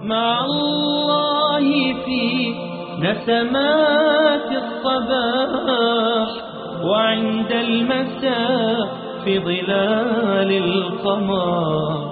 مع الله في نسمات الصباح وعند المساء في ظلال القمر.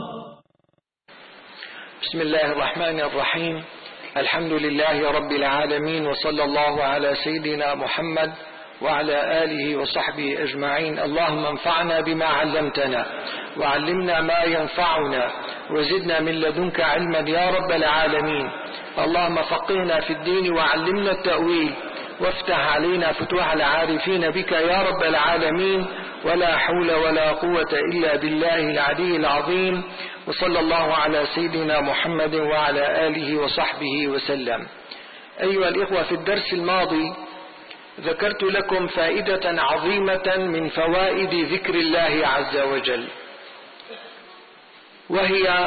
بسم الله الرحمن الرحيم. الحمد لله رب العالمين، وصلى الله على سيدنا محمد وعلى آله وصحبه أجمعين. اللهم انفعنا بما علمتنا وعلمنا ما ينفعنا وزدنا من لدنك علما يا رب العالمين. اللهم فقهنا في الدين وعلمنا التأويل وافتح علينا فتوح العارفين بك يا رب العالمين. ولا حول ولا قوة إلا بالله العلي العظيم. وصلى الله على سيدنا محمد وعلى آله وصحبه وسلم. أيها الإخوة، في الدرس الماضي ذكرت لكم فائدة عظيمة من فوائد ذكر الله عز وجل، وهي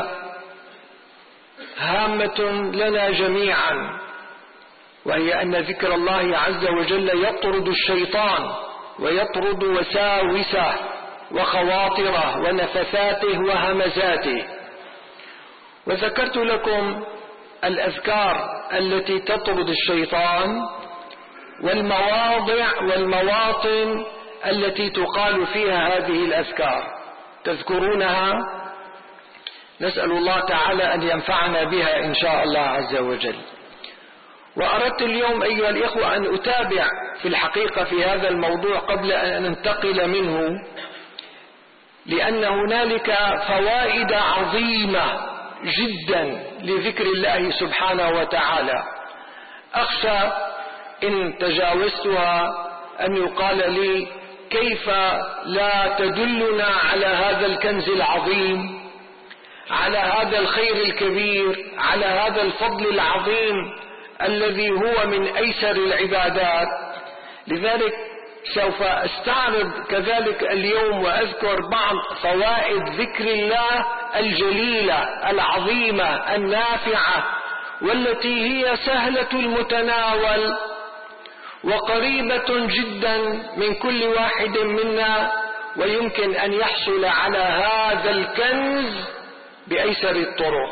هامة لنا جميعا، وهي أن ذكر الله عز وجل يطرد الشيطان ويطرد وساوسه وخواطره ونفثاته وهمزاته. وذكرت لكم الأذكار التي تطرد الشيطان والمواضع والمواطن التي تقال فيها هذه الأذكار، تذكرونها؟ نسأل الله تعالى أن ينفعنا بها إن شاء الله عز وجل. وأردت اليوم أيها الإخوة أن أتابع في الحقيقة في هذا الموضوع قبل أن أنتقل منه، لأن هنالك فوائد عظيمة جدا لذكر الله سبحانه وتعالى. أخشى إن تجاوزتها أن يقال لي كيف لا تدلنا على هذا الكنز العظيم، على هذا الخير الكبير، على هذا الفضل العظيم الذي هو من أيسر العبادات. لذلك سوف أستعرض كذلك اليوم وأذكر بعض فوائد ذكر الله الجليلة العظيمة النافعة، والتي هي سهلة المتناول وقريبة جدا من كل واحد منا، ويمكن أن يحصل على هذا الكنز بأيسر الطرق،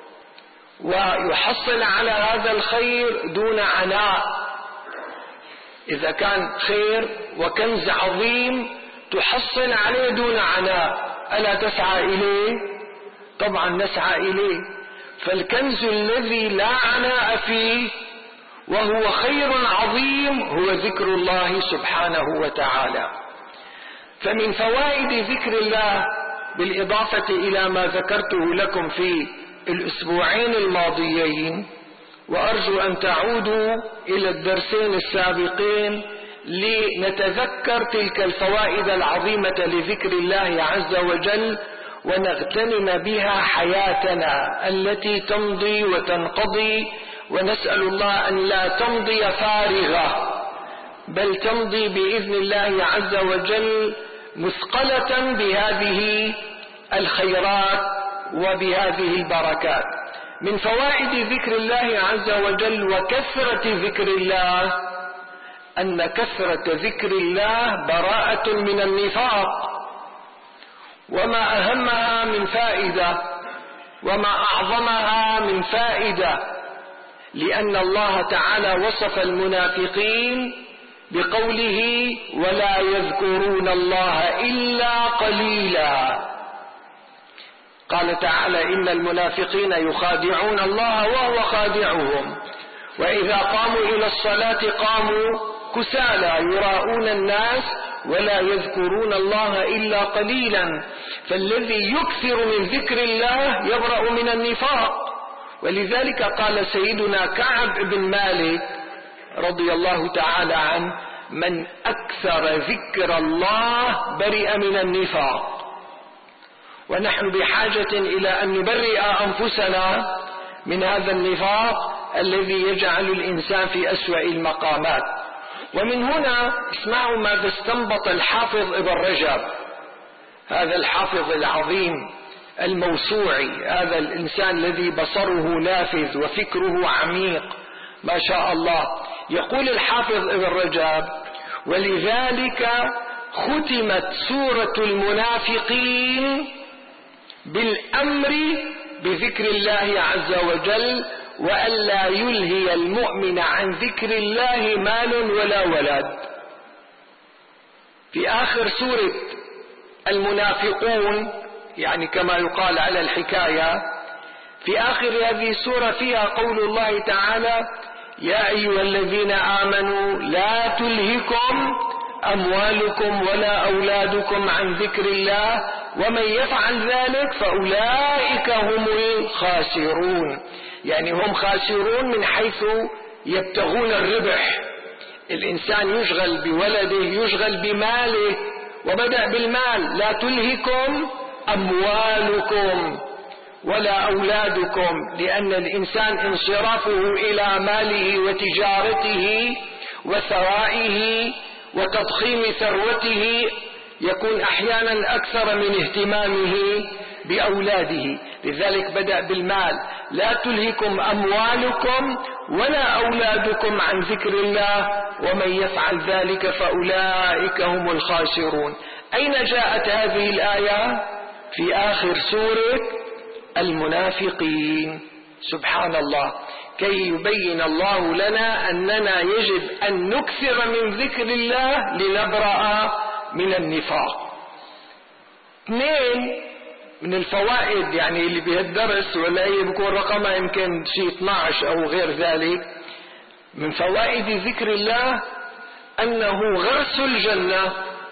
ويحصل على هذا الخير دون عناء. إذا كان خير وكنز عظيم تحصل عليه دون عناء، ألا تسعى إليه؟ طبعا نسعى إليه. فالكنز الذي لا عناء فيه وهو خير عظيم هو ذكر الله سبحانه وتعالى. فمن فوائد ذكر الله، بالإضافة إلى ما ذكرته لكم في الأسبوعين الماضيين، وأرجو أن تعودوا إلى الدرسين السابقين لنتذكر تلك الفوائد العظيمة لذكر الله عز وجل، ونغتنم بها حياتنا التي تمضي وتنقضي، ونسأل الله أن لا تمضي فارغة، بل تمضي بإذن الله عز وجل مثقلة بهذه الخيرات وبهذه البركات. من فوائد ذكر الله عز وجل وكثرة ذكر الله أن كثرة ذكر الله براءة من النفاق، وما أهمها من فائدة وما أعظمها من فائدة، لأن الله تعالى وصف المنافقين بقوله ولا يذكرون الله إلا قليلا. قال تعالى إن المنافقين يخادعون الله وهو خادعهم، وإذا قاموا إلى الصلاة قاموا كسالى يراءون الناس ولا يذكرون الله إلا قليلا. فالذي يكثر من ذكر الله يبرأ من النفاق. ولذلك قال سيدنا كعب بن مالك رضي الله تعالى عنه من أكثر ذكر الله برئ من النفاق. ونحن بحاجة إلى أن نبرئ أنفسنا من هذا النفاق الذي يجعل الإنسان في أسوأ المقامات. ومن هنا اسمعوا ماذا استنبط الحافظ ابن رجب، هذا الحافظ العظيم الموسوعي، هذا الإنسان الذي بصره نافذ وفكره عميق ما شاء الله. يقول الحافظ ابن رجب ولذلك ختمت سورة المنافقين بالأمر بذكر الله عز وجل، وألا يلهي المؤمن عن ذكر الله مال ولا ولد. في آخر سورة المنافقون، يعني كما يقال على الحكاية، في آخر هذه السورة فيها قول الله تعالى: يا أيها الذين آمنوا لا تلهكم أموالكم ولا أولادكم عن ذكر الله ومن يفعل ذلك فأولئك هم الخاسرون. يعني هم خاسرون من حيث يبتغون الربح. الإنسان يشغل بولده، يشغل بماله، وبدأ بالمال: لا تلهكم أموالكم ولا أولادكم، لأن الإنسان انصرافه إلى ماله وتجارته وثرائه وتضخيم ثروته يكون أحيانا أكثر من اهتمامه بأولاده. لذلك بدأ بالمال: لا تلهكم أموالكم ولا أولادكم عن ذكر الله ومن يفعل ذلك فأولئك هم الخاسرون. أين جاءت هذه الآية؟ في آخر سورة المنافقين. سبحان الله، كي يبين الله لنا أننا يجب أن نكثر من ذكر الله لنبرأ من النفاق. 2 من الفوائد يعني اللي بهالدرس، ولا يكون رقمها يمكن شيء 12 أو غير ذلك، من فوائد ذكر الله أنه غرس الجنة.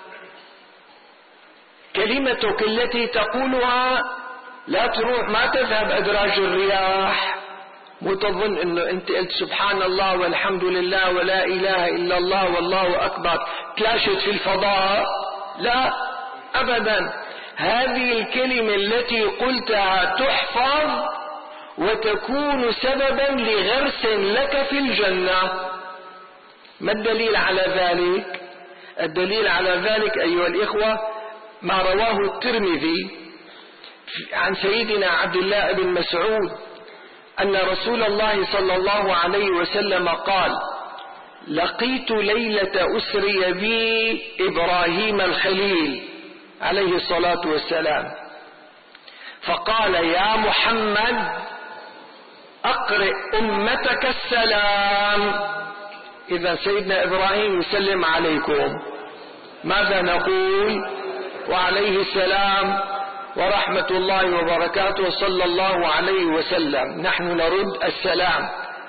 كلمتك التي تقولها لا تروح، ما تذهب أدراج الرياح، مو تظن انه انت قلت سبحان الله والحمد لله ولا اله الا الله والله اكبر تلاشت في الفضاء. لا ابدا، هذه الكلمة التي قلتها تحفظ وتكون سببا لغرس لك في الجنة. ما الدليل على ذلك؟ الدليل على ذلك أيها الإخوة ما رواه الترمذي عن سيدنا عبد الله بن مسعود أن رسول الله صلى الله عليه وسلم قال: لقيت ليلة أسري بي إبراهيم الخليل عليه الصلاة والسلام، فقال: يا محمد أقرئ أمتك السلام. إذا سيدنا إبراهيم يسلم عليكم، ماذا نقول؟ وعليه السلام ورحمة الله وبركاته صلى الله عليه وسلم. نحن نرد السلام.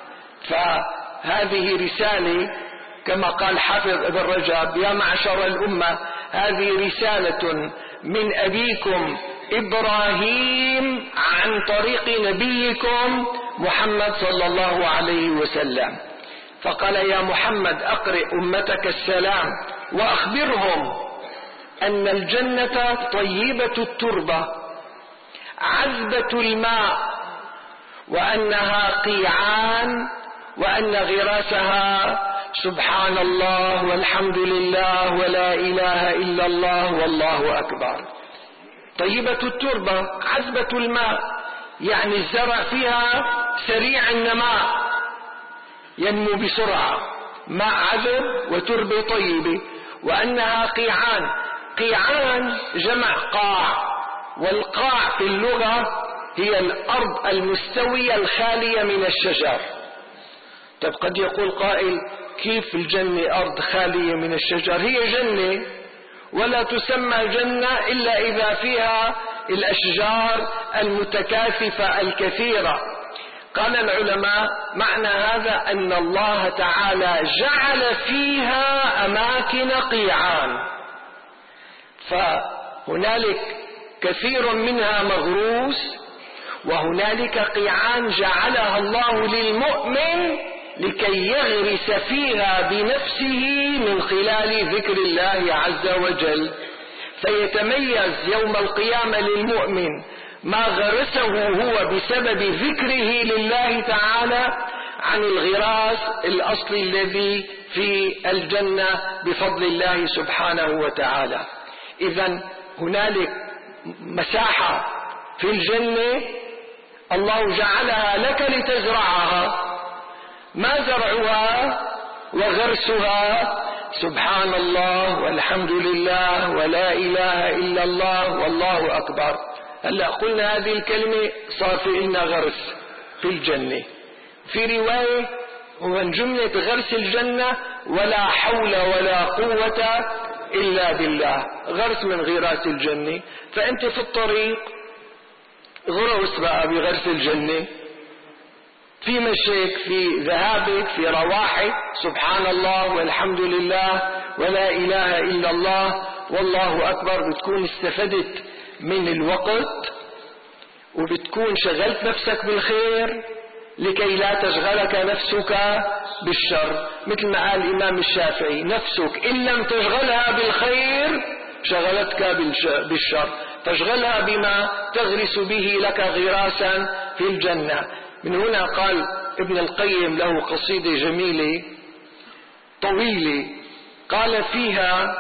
فهذه رسالة كما قال حافظ ابن رجب: يا معشر الأمة، هذه رسالة من أبيكم إبراهيم عن طريق نبيكم محمد صلى الله عليه وسلم. فقال: يا محمد أقرئ أمتك السلام وأخبرهم أن الجنة طيبة التربة عذبة الماء، وأنها قيعان، وأن غراسها سبحان الله والحمد لله ولا إله إلا الله والله أكبر. طيبة التربة عذبة الماء، يعني الزرع فيها سريع النماء، ينمو بسرعة، ماء عذب وتربة طيبة. وأنها قيعان، قيعان جمع قاع، والقاع في اللغة هي الأرض المستوية الخالية من الشجر. طب قد يقول قائل: كيف الجنة أرض خالية من الشجر؟ هي جنة، ولا تسمى جنة إلا إذا فيها الأشجار المتكاثفة الكثيرة. قال العلماء: معنى هذا أن الله تعالى جعل فيها أماكن قيعان، فهنالك كثير منها مغروس، وهنالك قيعان جعلها الله للمؤمن لكي يغرس فيها بنفسه من خلال ذكر الله عز وجل، فيتميز يوم القيامة للمؤمن ما غرسه هو بسبب ذكره لله تعالى عن الغراس الأصلي الذي في الجنة بفضل الله سبحانه وتعالى. إذن هنالك مساحة في الجنة الله جعلها لك لتزرعها. ما زرعها وغرسها؟ سبحان الله والحمد لله ولا إله إلا الله والله أكبر. هلأ قلنا هذه الكلمة صار في إلنا غرس في الجنة. في رواية ومن جملة غرس الجنة ولا حول ولا قوة إلا بالله، غرس من غراس الجنة. فأنت في الطريق غرس بقى بغرس الجنة، في مشيك، في ذهابك، في رواحك، سبحان الله والحمد لله ولا إله إلا الله والله أكبر. بتكون استفدت من الوقت وبتكون شغلت نفسك بالخير لكي لا تشغلك نفسك بالشر. مثل ما قال الإمام الشافعي: نفسك إن لم تشغلها بالخير شغلتك بالشر، فاشغلها بما تغرس به لك غراسا في الجنة. من هنا قال ابن القيم له قصيدة جميلة طويلة قال فيها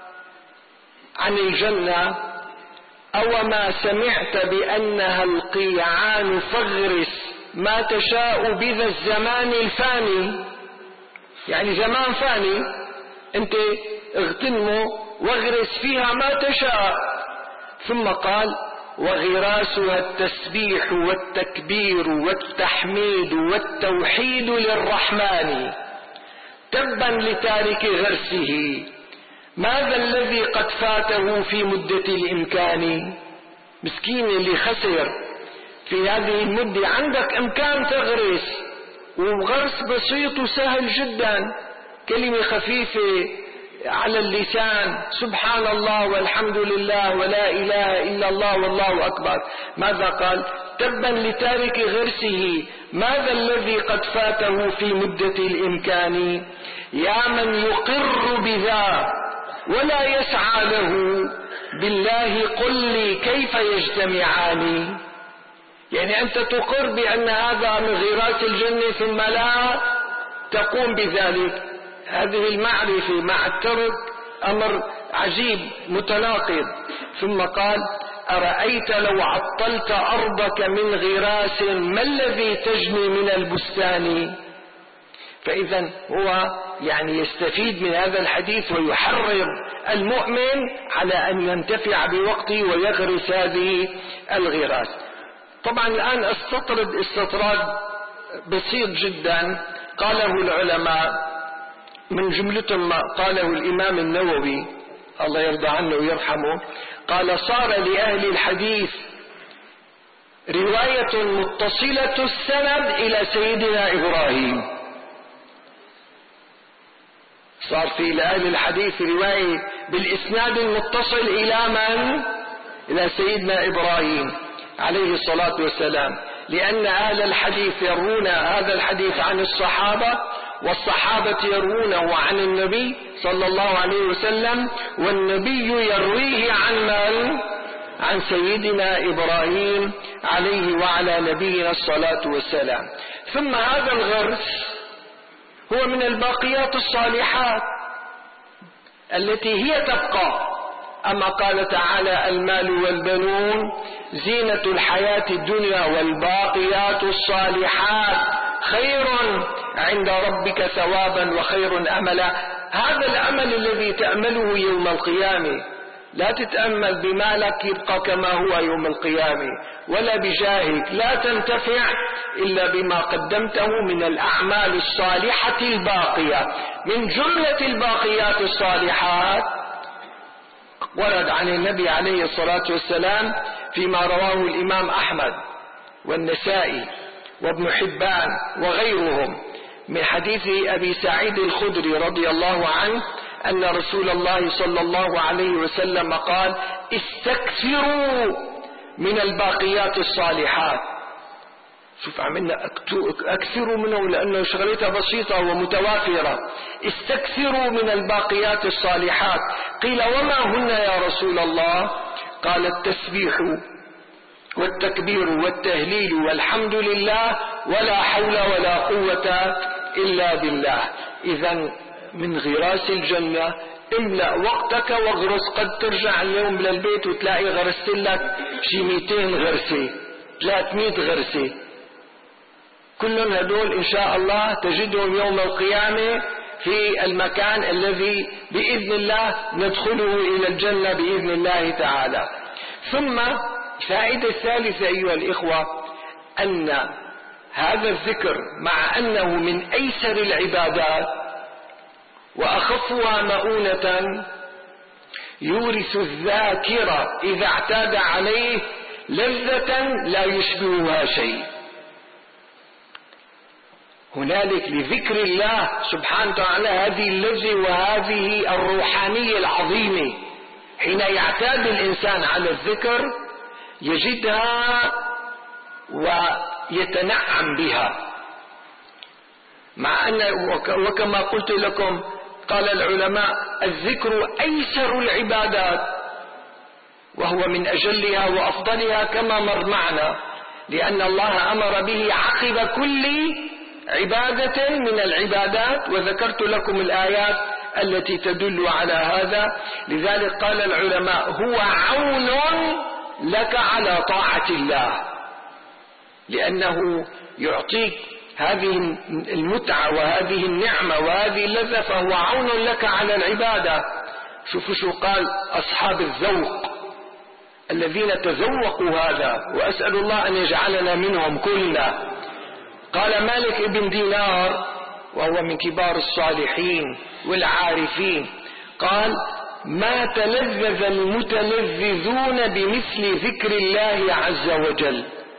عن الجنة: أوما سمعت بأنها القيعان فاغرس ما تشاء بذا الزمان الفاني. يعني زمان فاني، انت اغتنمه واغرس فيها ما تشاء. ثم قال: وغراسها التسبيح والتكبير والتحميد والتوحيد للرحمن، تبا لتارك غرسه، ماذا الذي قد فاته في مدة الإمكان. مسكين اللي خسر في هذه المدة. عندك إمكان تغرس، وغرس بسيط وسهل جدا، كلمة خفيفة على اللسان، سبحان الله والحمد لله ولا إله إلا الله والله أكبر. ماذا قال؟ تبا لتارك غرسه، ماذا الذي قد فاته في مدة الإمكان. يا من يقر بذا ولا يسعى له، بالله قل لي كيف يجتمعان. يعني أنت تقر بأن هذا من غراس الجنة ثم لا تقوم بذلك. هذه المعرفة مع الترك أمر عجيب متناقض. ثم قال: أرأيت لو عطلت أرضك من غراس ما الذي تجني من البستان. فإذا هو يعني يستفيد من هذا الحديث ويحرض المؤمن على أن ينتفع بوقته ويغرس هذه الغراس. طبعا الآن استطرد استطراد بسيط جدا قاله العلماء، من جملتهم ما قاله الإمام النووي الله يرضى عنه ويرحمه. قال: صار لأهل الحديث رواية متصلة السند إلى سيدنا إبراهيم. صار في لأهل الحديث رواية بالإسناد المتصل إلى من؟ إلى سيدنا إبراهيم عليه الصلاة والسلام، لأن أهل الحديث يروون هذا الحديث عن الصحابة، والصحابة يروونه عن النبي صلى الله عليه وسلم، والنبي يرويه عن من؟ عن سيدنا إبراهيم عليه وعلى نبينا الصلاة والسلام. ثم هذا الغرس هو من الباقيات الصالحات التي هي تبقى. أما قال تعالى: المال والبنون زينة الحياة الدنيا والباقيات الصالحات خير عند ربك ثوابا وخير أملا. هذا الأمل الذي تأمله يوم القيامة. لا تتأمل بمالك يبقى كما هو يوم القيامة، ولا بجاهك، لا تنتفع إلا بما قدمته من الأعمال الصالحة الباقية. من جملة الباقيات الصالحات ورد عن النبي عليه الصلاة والسلام فيما رواه الإمام أحمد والنسائي وابن حبان وغيرهم من حديث أبي سعيد الخدري رضي الله عنه أن رسول الله صلى الله عليه وسلم قال: استكثروا من الباقيات الصالحات. شوف عملنا أكثروا منه لأنه شغلتها بسيطة ومتوافرة. استكثروا من الباقيات الصالحات. قيل: وما هن يا رسول الله؟ قال: التسبيح والتكبير والتهليل والحمد لله ولا حول ولا قوة إلا بالله. إذن من غراس الجنة املأ وقتك واغرس. قد ترجع اليوم للبيت وتلاقي غرست لك شي 200 غرسة 300 غرسة، كلهم هدول إن شاء الله تجدهم يوم القيامة في المكان الذي بإذن الله ندخله إلى الجنة بإذن الله تعالى. ثم الفائدة الثالثة أيها الإخوة أن هذا الذكر مع أنه من أيسر العبادات وأخفها مؤونة يورث الذاكرة إذا اعتاد عليه لذة لا يشبهها شيء. هنالك لذكر الله سبحانه وتعالى هذه اللذة وهذه الروحانية العظيمة. حين يعتاد الإنسان على الذكر يجدها ويتنعم بها، مع أن وكما قلت لكم قال العلماء الذكر أيسر العبادات وهو من أجلها وأفضلها كما مر معنا، لأن الله أمر به عقب كل عبادة من العبادات، وذكرت لكم الآيات التي تدل على هذا. لذلك قال العلماء هو عون لك على طاعة الله، لأنه يعطيك هذه المتعة وهذه النعمة وهذه اللذة، فهو عون لك على العبادة. شوفوا شو قال أصحاب الذوق الذين تذوقوا هذا، وأسأل الله أن يجعلنا منهم كلنا. قال مالك ابن دينار وهو من كبار الصالحين والعارفين قال ما تلذذ المتلذذون بمثل ذكر الله عز وجل،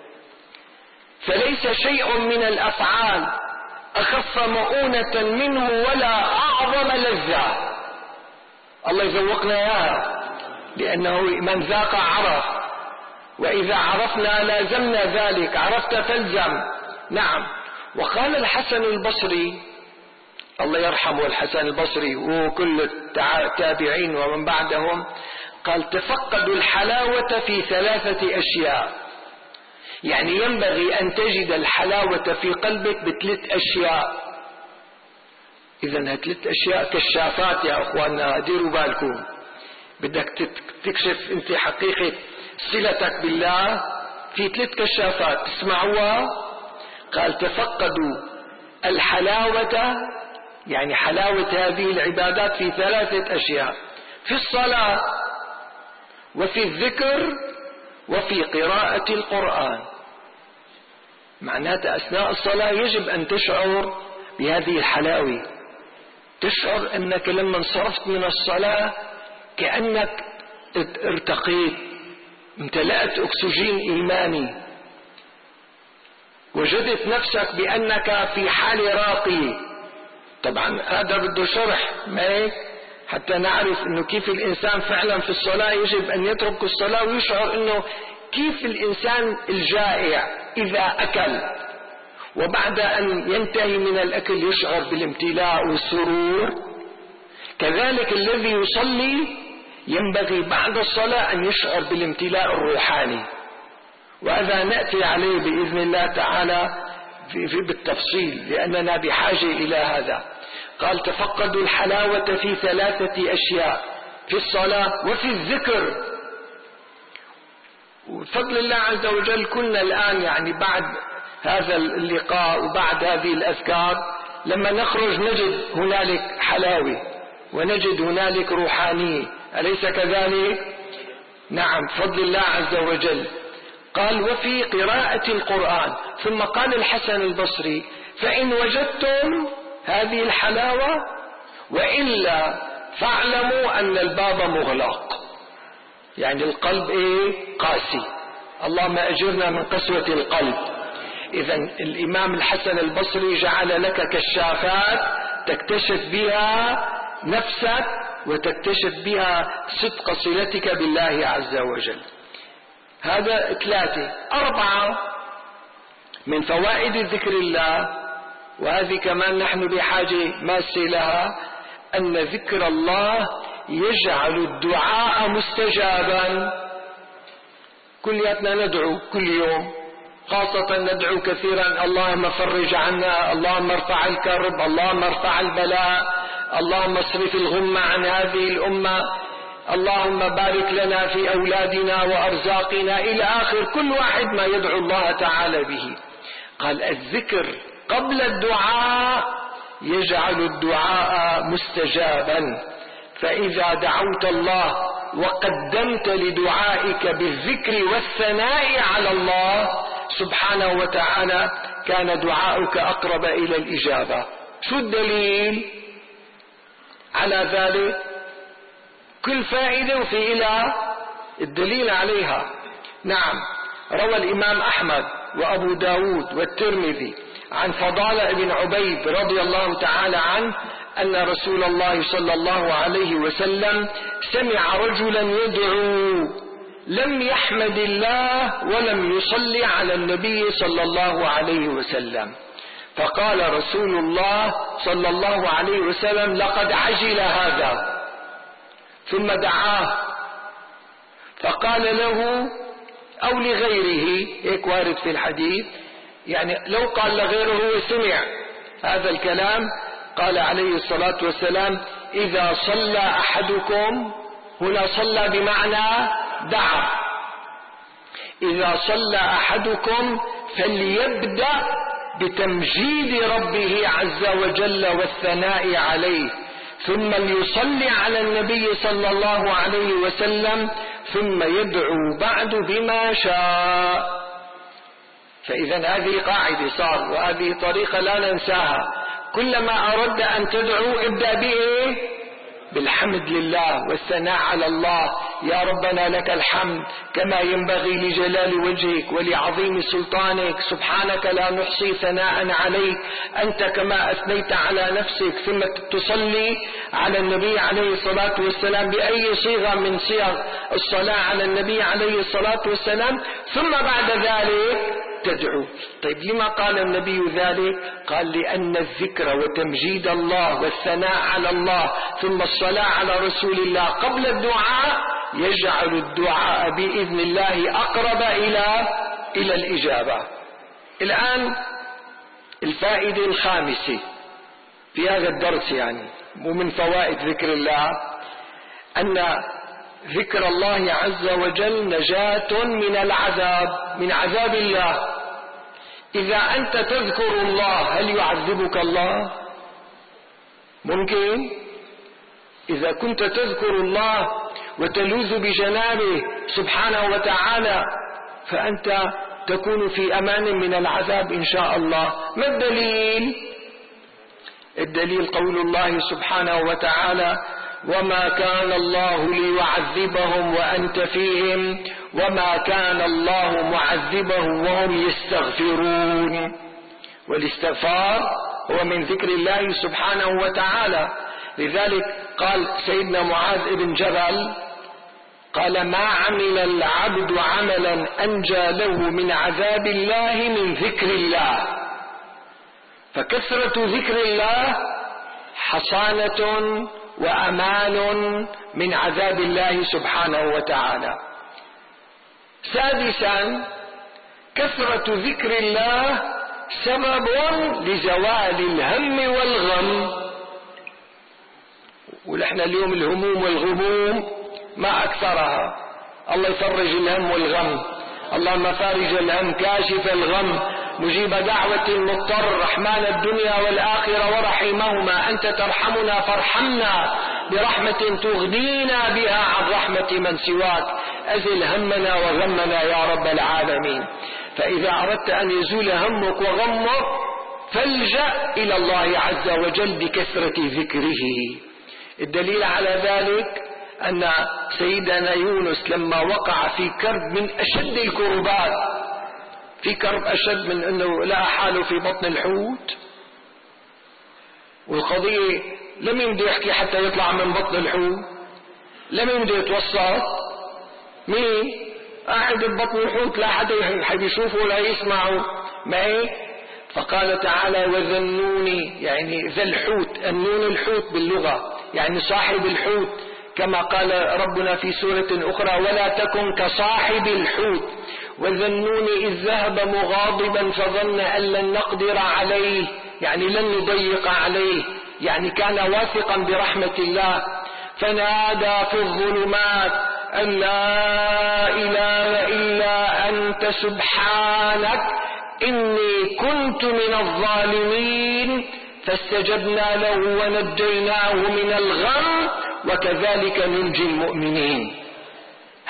فليس شيء من الأفعال أخف مؤونة منه ولا أعظم لذة. الله يذوقنا إياها، لأنه من ذاق عرف، وإذا عرفنا لازمنا ذلك، عرفت فالزم. نعم. وقال الحسن البصري الله يرحمه الحسن البصري وكل التابعين ومن بعدهم، قال تفقدوا الحلاوة في 3 أشياء. يعني ينبغي أن تجد الحلاوة في قلبك ب3 أشياء. إذن 3 أشياء كشافات يا أخواننا، ديروا بالكم. بدك تكشف أنت حقيقة صلتك بالله في 3 كشافات تسمعوها. قال تفقدوا الحلاوة، يعني حلاوة هذه العبادات في 3 أشياء: في الصلاة وفي الذكر وفي قراءة القرآن. معناته أثناء الصلاة يجب أن تشعر بهذه الحلاوة، تشعر أنك لما انصرفت من الصلاة كأنك ارتقيت، امتلأت أكسجين إيماني، وجدت نفسك بأنك في حال راقي. طبعا هذا بده شرح ما هيك حتى نعرف انه كيف الانسان فعلا في الصلاة يجب ان يترك الصلاة ويشعر انه كيف الانسان الجائع اذا اكل وبعد ان ينتهي من الاكل يشعر بالامتلاء والسرور، كذلك الذي يصلي ينبغي بعد الصلاة ان يشعر بالامتلاء الروحاني، وهذا نأتي عليه بإذن الله تعالى بالتفصيل لأننا بحاجة إلى هذا. قال تفقدوا الحلاوة في 3 أشياء: في الصلاة وفي الذكر. وبفضل الله عز وجل كنا الآن يعني بعد هذا اللقاء وبعد هذه الأذكار لما نخرج نجد هنالك حلاوة ونجد هنالك روحانية، أليس كذلك؟ نعم، بفضل الله عز وجل. قال وفي قراءة القرآن. ثم قال الحسن البصري فإن وجدتم هذه الحلاوة وإلا فاعلموا أن الباب مغلق، يعني القلب قاسي. اللهم أجرنا من قسوة القلب. إذن الإمام الحسن البصري جعل لك كشافات تكتشف بها نفسك وتكتشف بها صدق صلتك بالله عز وجل. هذا 3. 4 من فوائد ذكر الله، وهذه كمان نحن بحاجة ماسة لها، أن ذكر الله يجعل الدعاء مستجابا. كلياتنا ندعو كل يوم، خاصة ندعو كثيرا اللهم فرج عنا، اللهم ارفع الكرب، اللهم ارفع البلاء، اللهم اصرف الغم عن هذه الأمة، اللهم بارك لنا في أولادنا وأرزاقنا إلى آخر، كل واحد ما يدعو الله تعالى به. قال الذكر قبل الدعاء يجعل الدعاء مستجابا، فإذا دعوت الله وقدمت لدعائك بالذكر والثناء على الله سبحانه وتعالى كان دعاؤك أقرب إلى الإجابة. شو الدليل على ذلك؟ كل فائدة وفي إلى الدليل عليها. نعم، روى الإمام أحمد وأبو داود والترمذي عن فضالة بن عبيد رضي الله تعالى عنه أن رسول الله صلى الله عليه وسلم سمع رجلا يدعو لم يحمد الله ولم يصلي على النبي صلى الله عليه وسلم، فقال رسول الله صلى الله عليه وسلم: لقد عجل هذا. ثم دعاه فقال له أو لغيره، هيك وارد في الحديث، يعني لو قال لغيره هو سمع هذا الكلام. قال عليه الصلاة والسلام: إذا صلى أحدكم، هنا صلى بمعنى دعا، إذا صلى أحدكم فليبدأ بتمجيد ربه عز وجل والثناء عليه، ثم ليصلي على النبي صلى الله عليه وسلم، ثم يدعو بعد بما شاء. فإذا هذه قاعدة صار، وهذه طريقة لا ننساها. كلما أردت أن تدعو ابدأ بإيه؟ بالحمد لله والثناء على الله. يا ربنا لك الحمد كما ينبغي لجلال وجهك ولعظيم سلطانك، سبحانك لا نحصي ثناء عليك، أنت كما أثنيت على نفسك. ثم تصلي على النبي عليه الصلاة والسلام بأي صيغة من صيغ الصلاة على النبي عليه الصلاة والسلام، ثم بعد ذلك تدعو. طيب لما قال النبي ذلك؟ قال: لأن الذكر وتمجيد الله والثناء على الله ثم الصلاة على رسول الله قبل الدعاء يجعل الدعاء بإذن الله أقرب إلى الإجابة. الآن الفائدة الخامسة في هذا الدرس، يعني ومن فوائد ذكر الله، أن ذكر الله عز وجل نجاة من العذاب، من عذاب الله. إذا أنت تذكر الله هل يعذبك الله؟ ممكن؟ إذا كنت تذكر الله وتلوذ بجنابه سبحانه وتعالى فأنت تكون في أمان من العذاب إن شاء الله. ما الدليل؟ الدليل قول الله سبحانه وتعالى: وما كان الله ليعذبهم وأنت فيهم وما كان الله معذبهم وهم يستغفرون. والاستغفار هو من ذكر الله سبحانه وتعالى. لذلك قال سيدنا معاذ بن جبل، قال: ما عمل العبد عملا أنجى له من عذاب الله من ذكر الله. فكثرة ذكر الله حصانة وأمان من عذاب الله سبحانه وتعالى. سادسا، كثرة ذكر الله سبب لزوال الهم والغم. ونحن اليوم الهموم والغموم ما أكثرها. الله يفرج الهم والغم. اللهم فارج الهم كاشف الغم مجيب دعوة المضطر رحمن الدنيا والآخرة ورحيمهما، أنت ترحمنا فارحمنا برحمة تغنينا بها عن رحمة من سواك، أزل همنا وغمنا يا رب العالمين. فإذا أردت أن يزول همك وغمك فالجأ إلى الله عز وجل بكثرة ذكره. الدليل على ذلك أن سيدنا يونس لما وقع في كرب من أشد الكربات، في كرب أشد من أنه لقى حاله في بطن الحوت، والقضية لم يمدي يحكي حتى يطلع من بطن الحوت، لم يمدي يتوسط، مين قاعد ببطن الحوت لا حدا يشوفه ولا يسمعه معي. فقال تعالى: وذنوني، يعني ذا الحوت، النون الحوت باللغة يعني صاحب الحوت، كما قال ربنا في سورة أخرى: ولا تكن كصاحب الحوت وذنون إذ ذهب مغاضبا فظن أن لن نقدر عليه، يعني لن نضيق عليه، يعني كان واثقا برحمة الله. فنادى في الظلمات أن لا إله إلا أنت سبحانك إني كنت من الظالمين، فاستجبنا له ونجيناه من الغم وكذلك ننجي المؤمنين.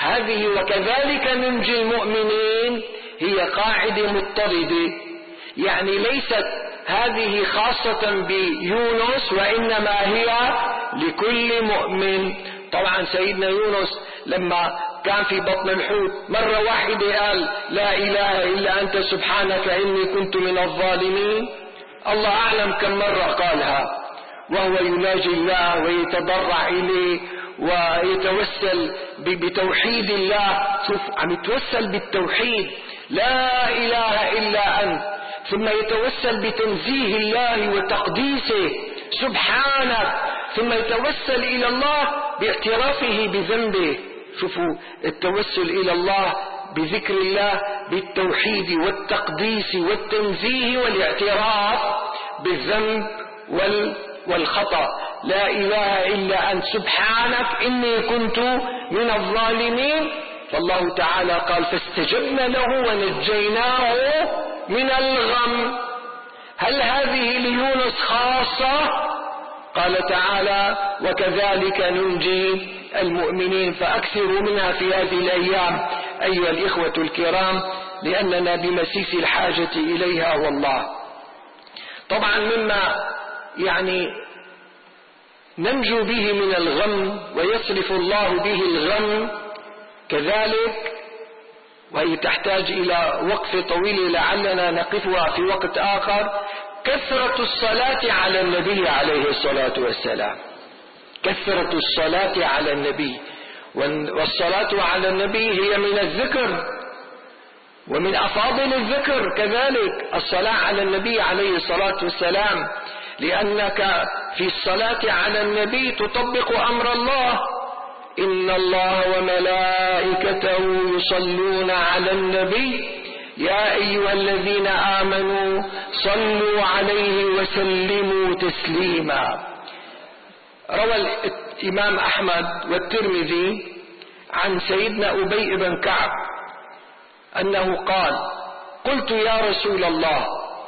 هذه وكذلك ننجي المؤمنين هي قاعدة مضطردة، يعني ليست هذه خاصة بيونس وإنما هي لكل مؤمن. طبعا سيدنا يونس لما كان في بطن الحوت مرة واحدة قال لا إله إلا أنت سبحانك إني كنت من الظالمين، الله أعلم كم مرة قالها وهو يناجي الله ويتضرع إليه ويتوسل بتوحيد الله. شوف عم يتوسل بالتوحيد لا إله إلا أنت، ثم يتوسل بتنزيه الله وتقديسه سبحانك، ثم يتوسل إلى الله باعترافه بذنبه. شوفوا التوسل إلى الله بذكر الله بالتوحيد والتقديس والتنزيه والاعتراف بالذنب والخطأ. لا إله إلا أنت سبحانك إني كنت من الظالمين. فالله تعالى قال فاستجبنا له ونجيناه من الغم. هل هذه ليونس خاصة؟ قال تعالى وكذلك ننجي المؤمنين، فأكثروا منها في هذه الأيام أيها الإخوة الكرام لأننا بمسيس الحاجة إليها والله. طبعا مما يعني ننجو به من الغم ويصرف الله به الغم كذلك، وهي تحتاج إلى وقفة طويلة لعلنا نقفها في وقت آخر، كثرة الصلاة على النبي عليه الصلاة والسلام. كثرة الصلاة على النبي، والصلاة على النبي هي من الذكر ومن أفاضل الذكر كذلك الصلاة على النبي عليه الصلاة والسلام، لأنك في الصلاة على النبي تطبق أمر الله. إن الله وملائكته يصلون على النبي يا أيها الذين آمنوا صلوا عليه وسلموا تسليما. روى الإمام أحمد والترمذي عن سيدنا أبي بن كعب أنه قال قلت يا رسول الله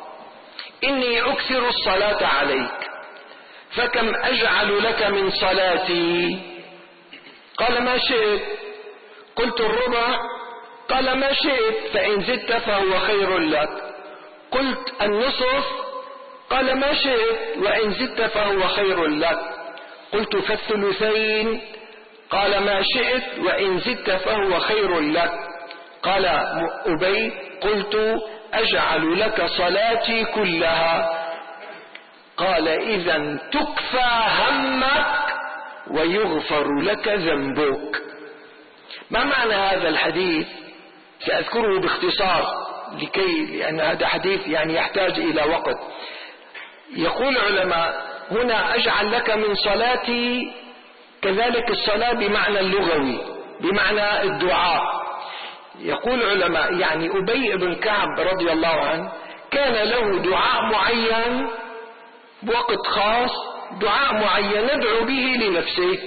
إني أكثر الصلاة عليك فكم أجعل لك من صلاتي؟ قال ما شئت. قلت الربع؟ قال ما شئت، فإن زدت فهو خير لك. قلت النصف؟ قال ما شئت، وإن زدت فهو خير لك. قلت فالثلثين؟ قال ما شئت، وإن زدت فهو خير لك. قال أبي قلت أجعل لك صلاتي كلها. قال إذن تكفى همك ويغفر لك ذنبك. ما معنى هذا الحديث؟ سأذكره باختصار لأن هذا حديث يعني يحتاج إلى وقت. يقول العلماء هنا أجعل لك من صلاتي، كذلك الصلاة بمعنى اللغوي بمعنى الدعاء. يقول العلماء يعني أبي بن كعب رضي الله عنه كان له دعاء معين بوقت خاص، دعاء معين يدعو به لنفسه،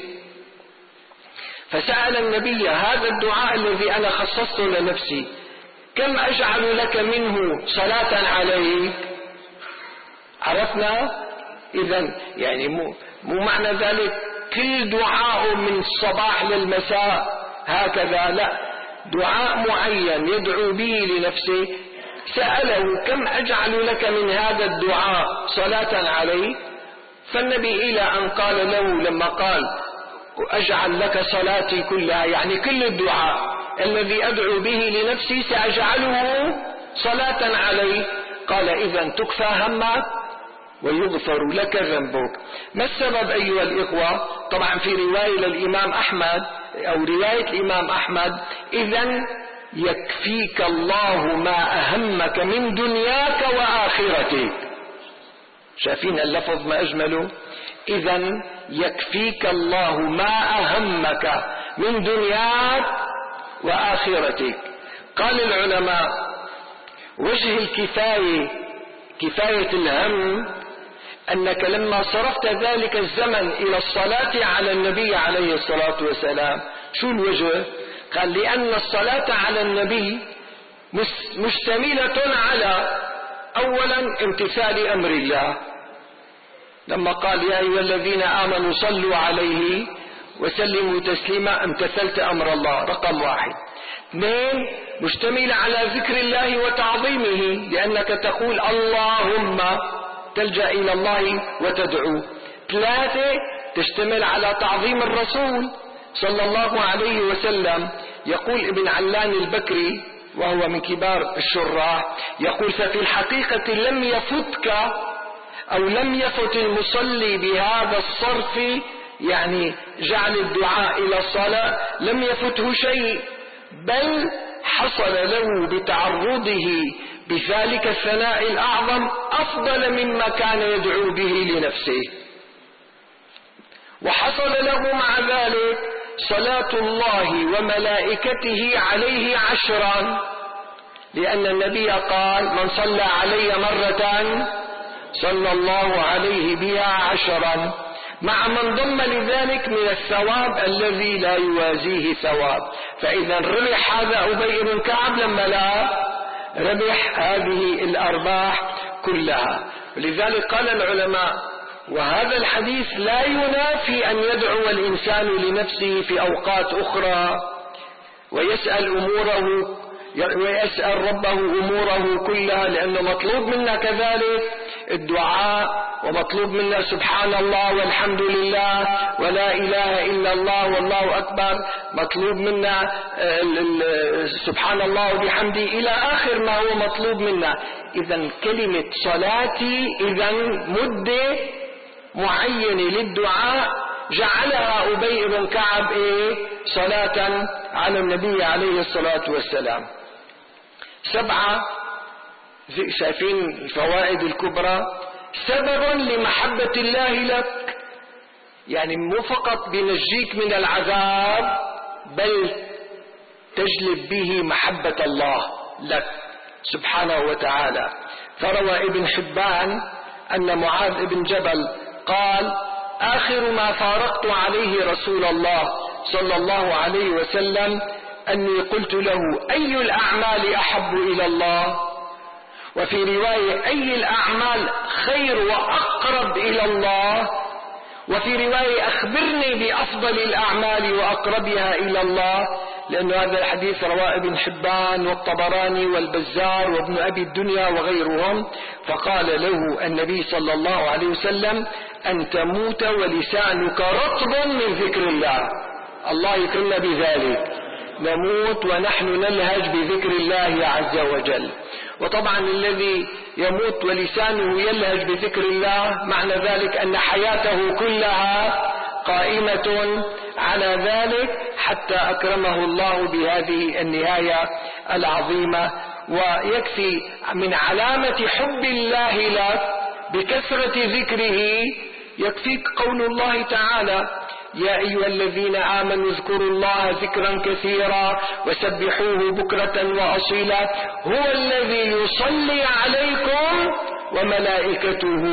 فسأل النبي هذا الدعاء الذي أنا خصصته لنفسي كم أجعل لك منه صلاة عليك؟ عرفنا؟ إذن يعني مو معنى ذلك كل دعاء من الصباح للمساء هكذا، لا، دعاء معين يدعو به لنفسه. سأله كم أجعل لك من هذا الدعاء صلاة عليه؟ فالنبي إلى أن قال له لما قال أجعل لك صلاتي كلها، يعني كل الدعاء الذي أدعو به لنفسي سأجعله صلاة عليه. قال إذن تكفى همك ويغفر لك ذنبك. ما السبب أيها الإخوة؟ طبعا في رواية للإمام أحمد أو رواية الإمام أحمد إذن يكفيك الله ما أهمك من دنياك وآخرتك. شايفين اللفظ ما أجمله؟ إذن يكفيك الله ما أهمك من دنياك وآخرتك. قال العلماء وجه الكفاية، كفاية الهم، أنك لما صرفت ذلك الزمن إلى الصلاة على النبي عليه الصلاة والسلام. شو الوجه؟ قال لأن الصلاة على النبي مشتملة على أولا امتثال أمر الله، لما قال يا أيها الذين آمنوا صلوا عليه وسلموا تسليما امتثلت أمر الله. رقم 1. 2. مشتمل على ذكر الله وتعظيمه، لأنك تقول اللهم، تلجأ إلى الله وتدعو. 3. تشتمل على تعظيم الرسول صلى الله عليه وسلم. يقول ابن علان البكري وهو من كبار الشراح، يقول: ففي الحقيقة لم يفتك أو لم يفت المصلي بهذا الصرف، يعني جعل الدعاء إلى الصلاة، لم يفته شيء، بل حصل له بتعرضه بذلك الثناء الأعظم أفضل مما كان يدعو به لنفسه، وحصل له مع ذلك صلاة الله وملائكته عليه 10، لأن النبي قال: من صلى علي مرة صلى الله عليه بها 10، مع من ضم لذلك من الثواب الذي لا يوازيه ثواب. فإذا ربح هذا أبي بن كعب لما لا ربح هذه الأرباح كلها. ولذلك قال العلماء: وهذا الحديث لا ينافي أن يدعو الإنسان لنفسه في أوقات أخرى ويسأل ربه أموره كلها، لأنه مطلوب منا كذلك الدعاء، ومطلوب منا سبحان الله والحمد لله ولا إله إلا الله والله أكبر، مطلوب منا سبحان الله وبحمده إلى آخر ما هو مطلوب منا. إذا كلمة صلاتي مدة معينة للدعاء جعلها أبي بن كعب صلاة على النبي عليه الصلاة والسلام. 7. شايفين الفوائد الكبرى؟ سبب لمحبة الله لك، يعني مو فقط بينجيك من العذاب، بل تجلب به محبة الله لك سبحانه وتعالى. فروى ابن حبان أن معاذ بن جبل قال: آخر ما فارقت عليه رسول الله صلى الله عليه وسلم أني قلت له: أي الأعمال أحب إلى الله؟ وفي رواية: أي الأعمال خير وأقرب إلى الله؟ وفي رواية: أخبرني بأفضل الأعمال وأقربها إلى الله، لأن هذا الحديث رواه ابن حبان والطبراني والبزار وابن أبي الدنيا وغيرهم. فقال له النبي صلى الله عليه وسلم: أن تموت ولسانك رطب من ذكر الله. الله يكرمنا بذلك، نموت ونحن نلهج بذكر الله عز وجل. وطبعا الذي يموت ولسانه يلهج بذكر الله معنى ذلك أن حياته كلها قائمة على ذلك، حتى أكرمه الله بهذه النهاية العظيمة. ويكفي من علامة حب الله لك بكثرة ذكره، يكفيك قول الله تعالى: يا أيها الذين آمنوا اذكروا الله ذكرا كثيرا وسبحوه بكرة وأصيلا هو الذي يصلي عليكم وملائكته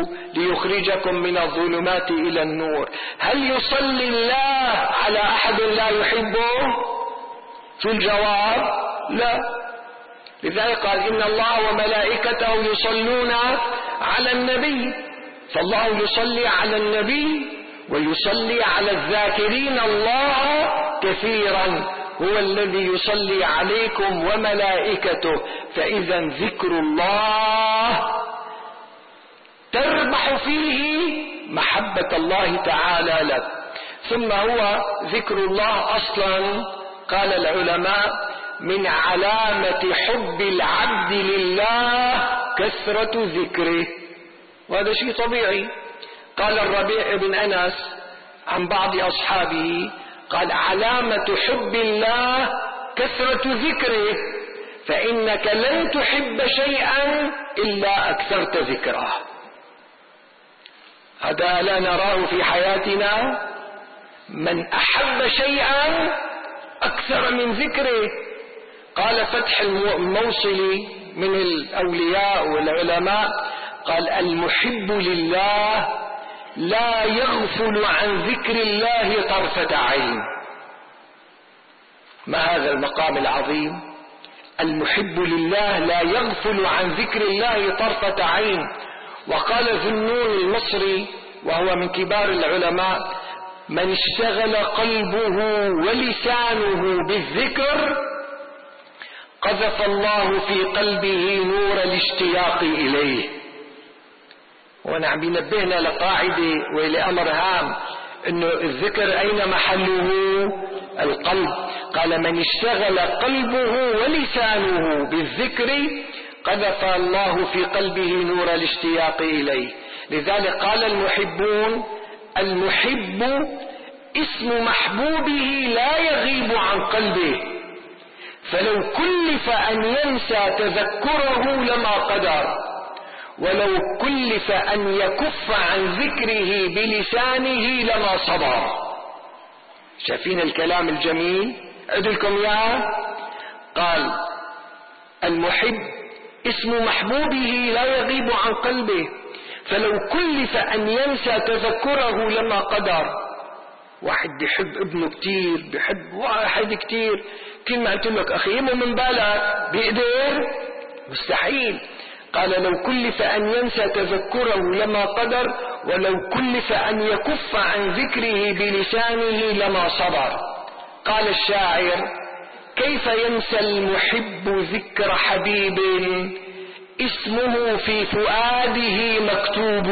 ليخرجكم من الظلمات إلى النور. هل يصلي الله على أحد لا يحبه؟ في الجواب لا. لذلك قال: إن الله وملائكته يصلون على النبي. فالله يصلي على النبي ويصلي على الذاكرين الله كثيرا، هو الذي يصلي عليكم وملائكته. فإذا ذكر الله تربح فيه محبة الله تعالى لك. ثم هو ذكر الله أصلا قال العلماء من علامة حب العبد لله كثرة ذكره، وهذا شيء طبيعي. قال الربيع بن أنس عن بعض أصحابه قال: علامة حب الله كثرة ذكره، فإنك لن تحب شيئا إلا أكثرت ذكره. هذا لا نراه في حياتنا، من أحب شيئا أكثر من ذكره. قال فتح الموصلي من الأولياء والعلماء قال: المحب لله لا يغفل عن ذكر الله طرفة عين. ما هذا المقام العظيم؟ المحب لله لا يغفل عن ذكر الله طرفة عين. وقال ذو النون المصري وهو من كبار العلماء: من اشتغل قلبه ولسانه بالذكر قذف الله في قلبه نور الاشتياق إليه. ونعم ينبهنا لقاعدة ولأمر هام، إنه الذكر أين محله؟ القلب. قال من اشتغل قلبه ولسانه بالذكر قذف الله في قلبه نور الاشتياق إليه. لذلك قال المحبون: المحب اسم محبوبه لا يغيب عن قلبه، فلو كلف أن ينسى تذكره لما قدر، ولو كلف أن يكف عن ذكره بلسانه لما صبر. شايفين الكلام الجميل؟ أدلكم إياه. قال المحب اسم محبوبه لا يغيب عن قلبه، فلو كلف أن ينسى تذكره لما قدر. واحد بيحب ابنه كتير، بيحب واحد كتير، كل ما قلت لك أخي من بالك بيقدر؟ مستحيل. قال لو كلف أن ينسى تذكره لما قدر، ولو كلف أن يكف عن ذكره بلسانه لما صبر. قال الشاعر: كيف ينسى المحب ذكر حبيب اسمه في فؤاده مكتوب.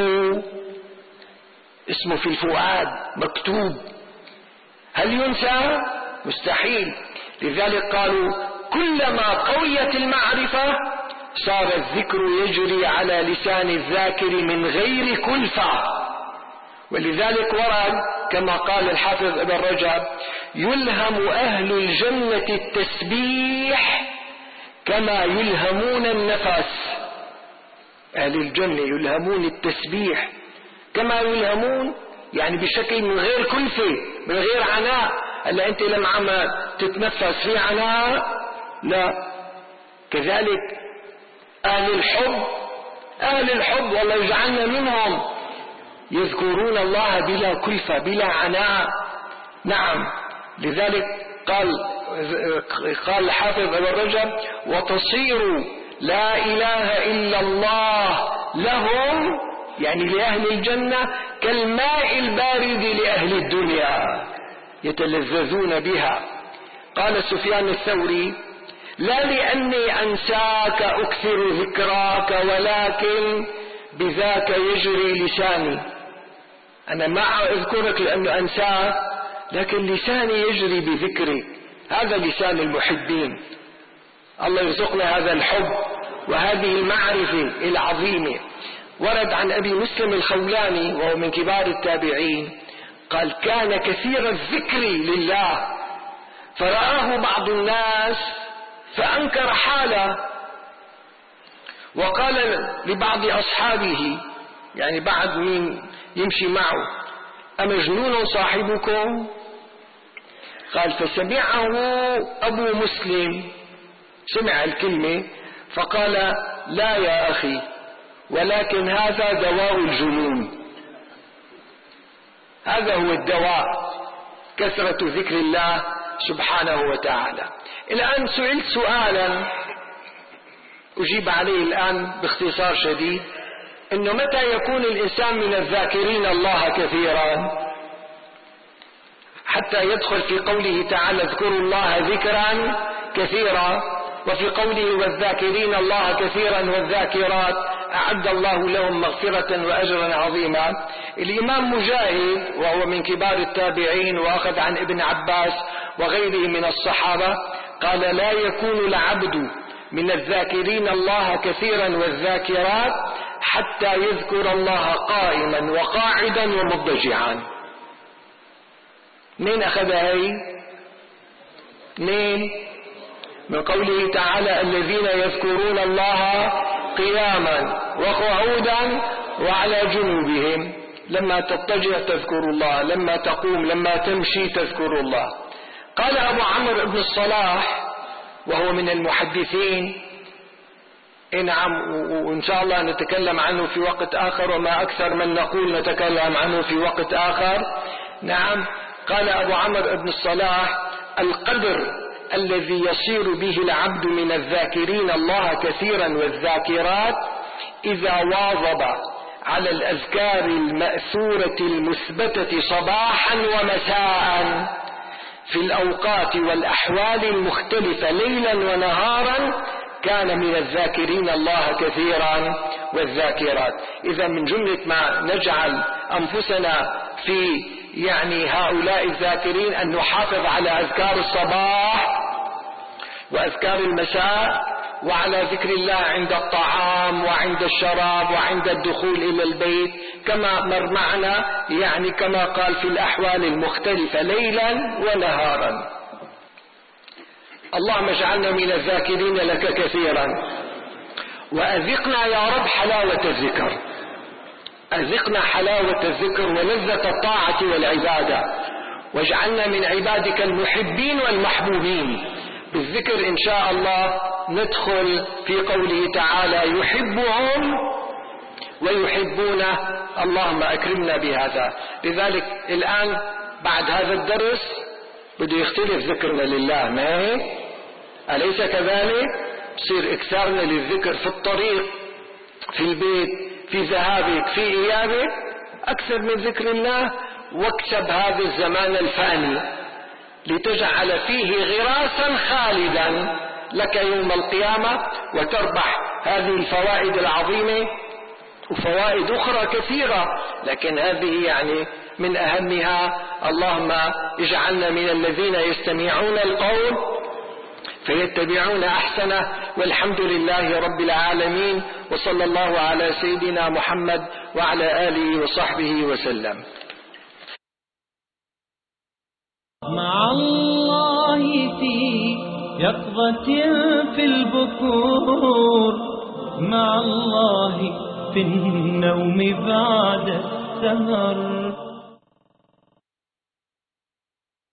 اسمه في الفؤاد مكتوب، هل ينسى؟ مستحيل. لذلك قالوا: كلما قويت المعرفة صار الذكر يجري على لسان الذاكر من غير كلفة. ولذلك ورد كما قال الحافظ ابن رجب: يلهم أهل الجنة التسبيح كما يلهمون النفس. أهل الجنة يلهمون التسبيح كما يلهمون، يعني بشكل من غير كلفة، من غير عناء. هلا أنت لما عم تتنفس في عناء؟ لا. كذلك أهل الحب والله يجعلنا منهم، يذكرون الله بلا كلفة بلا عناء. نعم. لذلك قال الحافظ ابن رجب: وتصير لا إله إلا الله لهم، يعني لأهل الجنة، كالماء البارد لأهل الدنيا يتلذذون بها. قال سفيان الثوري: لا لأني أنساك أكثر ذكراك، ولكن بذاك يجري لساني. أنا ما أذكرك لأنه أنساك، لكن لساني يجري بذكرك. هذا لسان المحبين. الله يرزقنا هذا الحب وهذه المعرفة العظيمة. ورد عن أبي مسلم الخولاني وهو من كبار التابعين قال: كان كثير الذكر لله، فرآه بعض الناس فأنكر حاله، وقال لبعض أصحابه، يعني بعد مين يمشي معه: أمجنون صاحبكم؟ قال: فسمعه أبو مسلم، سمع الكلمة فقال: لا يا أخي، ولكن هذا دواء الجنون. هذا هو الدواء، كثرة ذكر الله سبحانه وتعالى. الآن سئلت سؤالا أجيب عليه الآن باختصار شديد، إنه متى يكون الإنسان من الذاكرين الله كثيرا حتى يدخل في قوله تعالى: اذكروا الله ذكرا كثيرا، وفي قوله: والذاكرين الله كثيرا والذاكرات أعد الله لهم مغفرة وأجرا عظيما. الإمام مجاهد وهو من كبار التابعين وأخذ عن ابن عباس وغيره من الصحابة قال: لا يكون العبد من الذاكرين الله كثيرا والذاكرات حتى يذكر الله قائما وقاعدا ومضجعا. من أخذها هي؟ من قوله تعالى: الذين يذكرون الله قياما وقعودا وعلى جنوبهم. لما تضطجع تذكر الله، لما تقوم، لما تمشي تذكر الله. قال أبو عمرو بن الصلاح وهو من المحدثين، نعم، وإن شاء الله نتكلم عنه في وقت آخر، وما أكثر من نقول نتكلم عنه في وقت آخر. نعم. قال أبو عمرو بن الصلاح: القدر الذي يصير به العبد من الذاكرين الله كثيرا والذاكرات إذا واظب على الأذكار المأثورة المثبتة صباحا ومساء في الأوقات والأحوال المختلفة ليلا ونهارا كان من الذاكرين الله كثيرا والذاكرات. إذا من جملة ما نجعل أنفسنا في هؤلاء الذاكرين أن نحافظ على أذكار الصباح وأذكار المساء، وعلى ذكر الله عند الطعام وعند الشراب وعند الدخول إلى البيت كما مر معنا، كما قال في الأحوال المختلفة ليلا ونهارا. اللهم اجعلنا من الذاكرين لك كثيرا، وأذقنا يا رب حلاوة الذكر، أذقنا حلاوة الذكر ولذة الطاعة والعبادة، واجعلنا من عبادك المحبين والمحبوبين. بالذكر إن شاء الله ندخل في قوله تعالى يحبهم ويحبونه، اللهم أكرمنا بهذا. لذلك الآن بعد هذا الدرس بده يختلف ذكرنا لله، ما هيك؟ أليس كذلك؟ يصير إكثارنا للذكر في الطريق، في البيت، في ذهابك، في إيابك، أكثر من ذكر الله. واكسب هذا الزمان الفاني لتجعل فيه غراسا خالدا لك يوم القيامة، وتربح هذه الفوائد العظيمة وفوائد أخرى كثيرة، لكن هذه من أهمها. اللهم اجعلنا من الذين يستمعون القول فيتبعون أحسنه، والحمد لله رب العالمين، وصلى الله على سيدنا محمد وعلى آله وصحبه وسلم. مع الله في يقظة في البكور، مع الله في النوم بعد السهر.